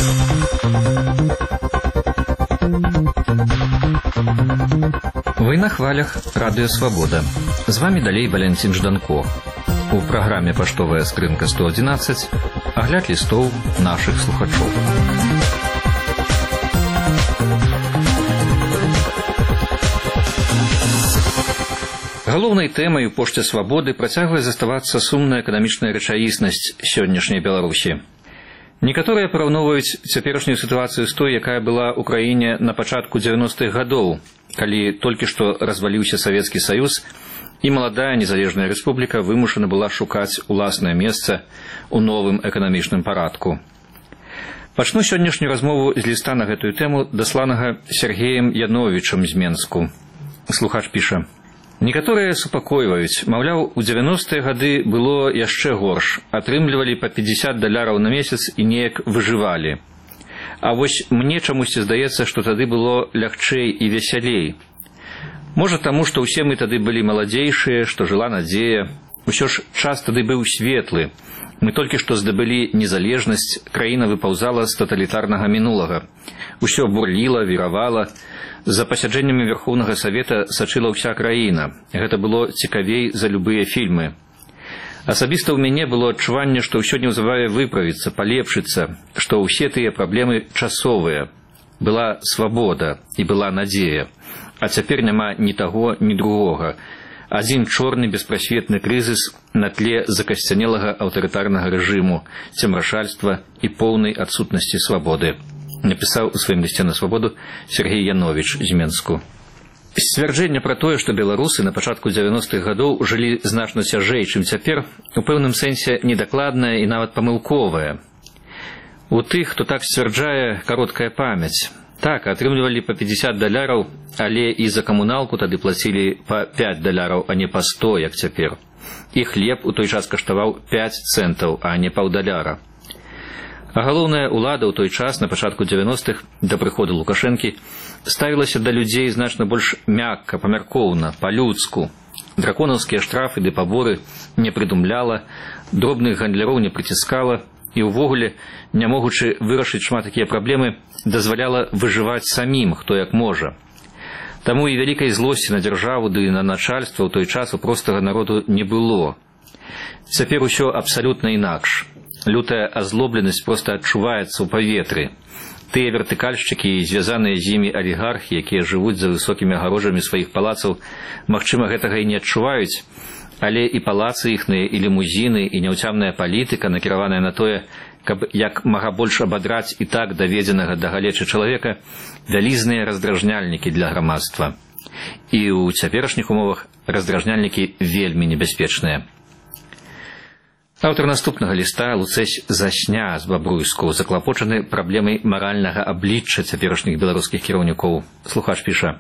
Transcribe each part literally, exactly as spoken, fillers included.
Вы на хвалях Радио Свобода. З вами далей Валентин Жданко. У праграме «Паштовая скрынка сто одиннадцать» агляд лістоў нашых слухачоў. Галоўнай тэмай у пошце свабоды працягвае заставацца сумная эканамічная рэчаіснасць сённяшняй Беларусі. Некаторыя параўноўваюць цяперашнюю сітуацыю з той, якая была ў краіне на пачатку дзевяностых гадоў, калі толькі што разваліўся Савецкі Саюз, і маладая незалежная рэспубліка вымушана была шукаць уласнае месца ў новым эканамічным парадку. Пачну сённяшнюю размову з ліста на гэтую тэму, дасланага Сергеем Яновічам з Менску. Слухач піша: некаторыя супакойваюць, маўляў, у дзевяностыя гады было яшчэ горш, атрымлівалі па пятьдесят даляраў на месяц і неяк выжывалі. А вось мне чамусьці здаецца, што тады было лягчэй і весялей. Можа таму, што ўсе мы тады былі маладзейшыя, што жыла надзея. Усё ж час тады быў светлы. Мы толькі што здабылі незалежнасць, краіна выпаўзала з таталітарнага мінулага. Усё бурліла, віравала. За пасяджэннямі Верхоўнага Савета сачыла ўся краіна. Гэта было цікавей за любыя фільмы. Асабіста ў мяне было адчуванне, што ўсё неўзабаве выправіцца, палепшыцца, што ўсе тыя праблемы часовыя. Была свабода і была надзея. А цяпер няма ні таго, ні другога. Адзін чорны беспрасветны крызіс на тле закасцянелага аўтарытарнага рэжыму, цемрашальства і поўнай адсутнасці свабоды. Напісаў у сваім лісце на свабоду Сергей Яновіч з Менску. Сцвярджэнне пра тое, што беларусы на пачатку дзевяностых гадоў жылі значна цяжэй, чым цяпер, у пэўным сэнсе недакладнае і нават памылковае. У тых, хто так сцвярджае, кароткая памяць. Так, атрымлівалі па пятьдесят даляраў, але і за камуналку тады плацілі па пять даляраў, а не па сто, як цяпер. І хлеб у той час каштаваў пять цэнтаў, а не паўдаляра. А галоўная ўлада ў той час, на пачатку дзевяностых, да прыходу Лукашэнкі, ставілася да людзей значна больш мякка, памяркоўна, па-людску. Драконаўскія штрафы ды паборы не прыдумляла, дробных гандляроў не прыціскала, і ўвогуле, не могучы вырашыць шмат такія праблемы, дазваляла выжываць самім, хто як можа. Таму і вялікай злосці на дзяржаву ды на начальства ў той час у простага народу не было. Цяпер усё абсалютна інакш. Лютая азлобленасць проста адчуваецца ў паветры. Тыя вертыкальшчыкі і звязаныя з імі алігархі, якія жывуць за высокімі агароджамі сваіх палацаў, магчыма, гэтага і не адчуваюць, але і палацы іхныя, і лімузіны, і няўцямная палітыка, накіраваная на тое, каб як мага больш абадраць і так даведзенага да галечы чалавека, вялізныя раздражняльнікі для грамадства. І ў цяперашніх умовах раздражняльнікі вельмі небяспечныя. Аўтар наступнага ліста, Луцэсь Засня з Бабруйску, заклапочаны праблемай маральнага аблічча цяперашніх беларускіх кіраўнікоў. Слухач піша: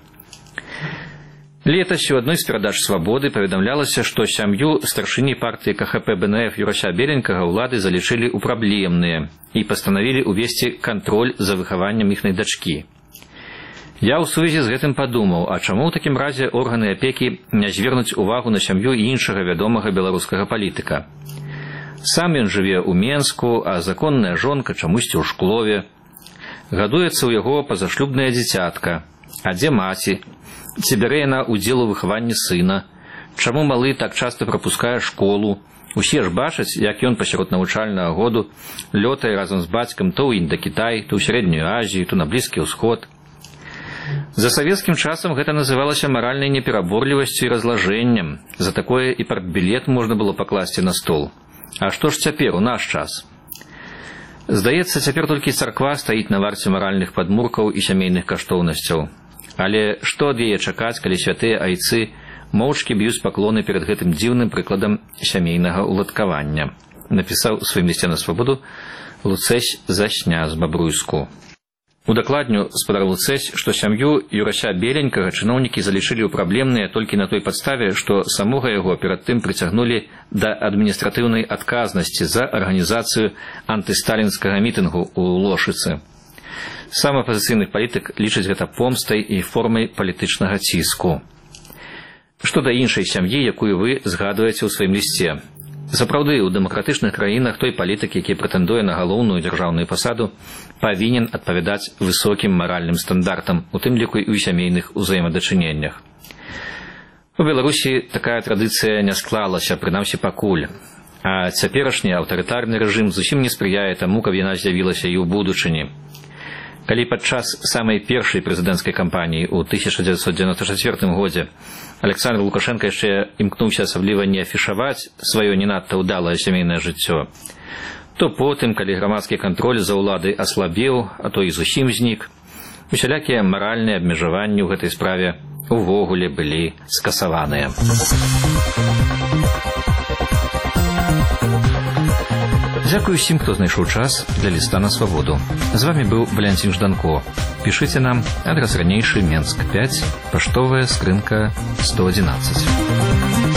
летась у адной з перадач «Свабоды» паведамлялася, што сям'ю старшыні партыі ка ха пэ бэ эн эф Юрася Беленькага ўлады залічылі ў праблемныя і пастанавілі ўвесці кантроль за выхаваннем іхнай дачкі. Я ў сувязі з гэтым падумаў, а чаму ў такім разе органы апекі не звернуць увагу на сям'ю іншага вядомага беларускага палітыка? Сам ён жыве ў Менску, а законная жонка чамусьці ў Шклове. Гадуецца ў яго пазашлюбная дзіцятка. А дзе маці? Ці бярэ яна ўдзел у выхаванні сына? Чаму малы так часта прапускае школу? Усе ж бачаць, як ён пасярод навучальнага году лётае разам з бацькам то ў Індакітай, то ў Сярэднюю Азію, то на Блізкі ўсход. За савецкім часам гэта называлася маральнай непераборлівасцю і разлажэннем. За такое і партбілет можна было пакласці на стол. А што ж цяпер, у наш час? Здаецца, цяпер толькі царква стаіць на варце маральных падмуркаў і сямейных каштоўнасцяў. Але што ад яе чакаць, калі святыя айцы моўчкі б'юць паклоны перад гэтым дзіўным прыкладам сямейнага ўладкавання? Напісаў у сваім лісце на свабоду Луцэсь Засня з Бабруйску. Удакладню спадар Луцэсь, што сям'ю Юрася Беленькага чыноўнікі залічылі ў праблемныя толькі на той падставе, што самога яго перад тым прыцягнулі да адміністратыўнай адказнасці за арганізацыю антысталінскага мітынгу ў Лошыцы. Сам апазіцыйны палітык лічыць гэта помстай і формай палітычнага ціску. Што да іншай сям'і, якую вы згадваеце ў сваім лісце. Сапраўды, у дэмакратычных краінах той палітык, які прэтэндуе на галоўную дзяржаўную пасаду, павінен адпавядаць высокім маральным стандартам, у тым ліку і ў сямейных узаемадачыненнях. У Беларусі такая традыцыя не склалася, прынамсі пакуль. А цяперашні аўтарытарны рэжым зусім не спрыяе таму, каб яна з'явілася і ў будучыні. Калі падчас самай першай прэзідэнцкай кампаніі ў тысяча дзевяцьсот дзевяносто чацвёртым годзе Александр Лукашенко яшчэ імкнуўся асабліва не афішаваць сваё не надта ўдалае сямейнае жыццё, то потым, калі грамадскі кантроль за ўладай аслабеў, а то і зусім знік, усялякія маральныя абмежаванні ў гэтай справе увогуле былі скасаваныя. Дзякую усім, хто знайшоў час для ліста на свабоду. З вами быў Валянцін Жданко. Пішыце нам, адрас ранейшы, Менск пяць, паштовая скрынка сто адзінаццаць.